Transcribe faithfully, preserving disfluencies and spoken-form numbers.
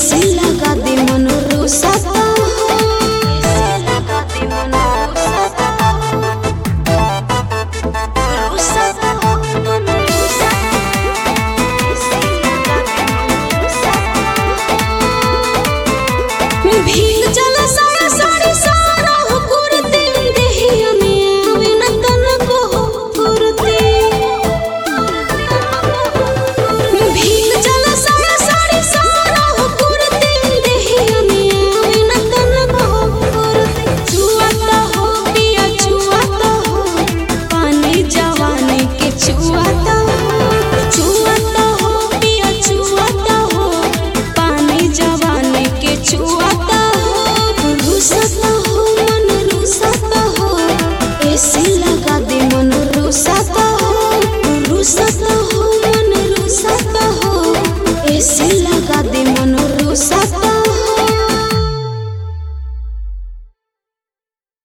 AC लगा दे मन रुसाता हो, एसी लगा दे मन रुसाता हो, रुसाता हो मन रुसाता, एसी लगा दे मन रुसाता हो। भीग चला सारा साड़ी सारा हो कुर्ती देहिया में आवे न तन को कुर्ती। भीग चला सारा साड़ी सारा हो कुर्ती देहिया में आवे न तन को कुर्ती। छुआता हो पिया छुआता हो पानी जवानी के छुआता हो, छुआता हो पिया छुआता हो पानी जवानी के छुआता हो। रुसाता हो मन रुसाता हो, एसी लगा दे मन रुसाता हो, रुसाता हो मन रुसाता हो, एसी लगा दे मन रुसाता